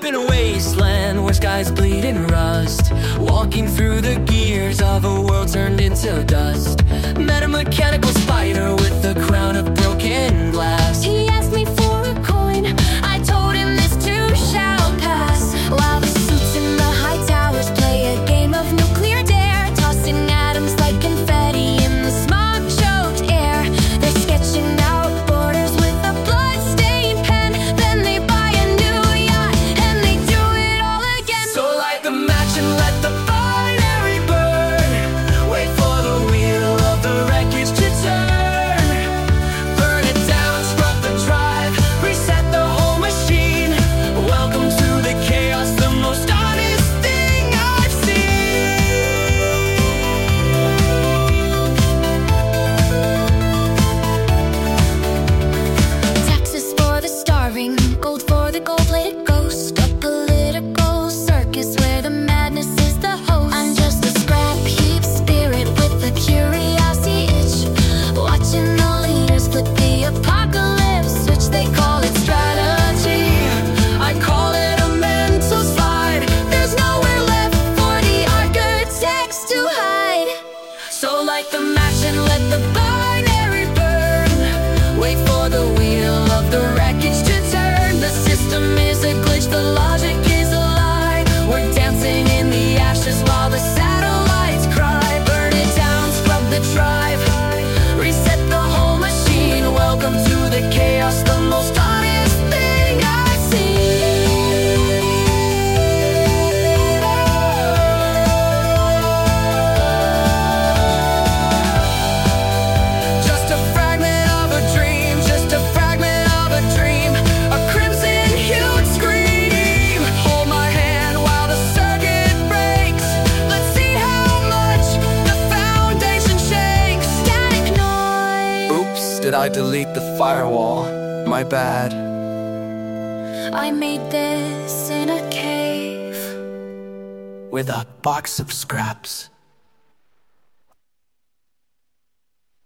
in a wasteland where skies bleed and rust, walking through the gears of a world turned into dust. Met a mechanical spider with a crown of broken glass. He asked me for a coin, I told him this too shall pass. While the suits in the high towers play a game of nuclear dare, tossing atoms like confetti in the smog-choked air. They're sketching out borders with a blood-stained pen. Then they buy a new yacht and they do it all again. So light the match and let the binary burn. Wait for the wheel of the wreckage to turn. Burn it down, scrub the drive, reset the whole machine. Welcome to the chaos, the most honest thing I've seen. Taxes for the starving, gold for the gold-plated ghost. A political circus where the madness is the host. I'm just a scrap heap spirit with a curiosity itch, watching the leaders flip the apocalypse switch. They call it strategy, I call it a mental slide. there's nowhere left for the architects to hide. So light the match and let the binary burn. Wait for the wheel of the wreckage to turn. The system is a glitch, the logic is a lie. We're dancing in the ashes while the satellites cry. Burn it down, scrub the drive, reset the whole machine. Welcome to the chaos, the most honest thing I've seen. Just a fragment of a dream, just a fragment of a dream. A crimson-hued scream. Hold my hand while the circuit breaks. Let's see how much the foundation shakes. Static noise. Oops, did I delete the firewall? My bad. I made this in a cave. With a box of scraps.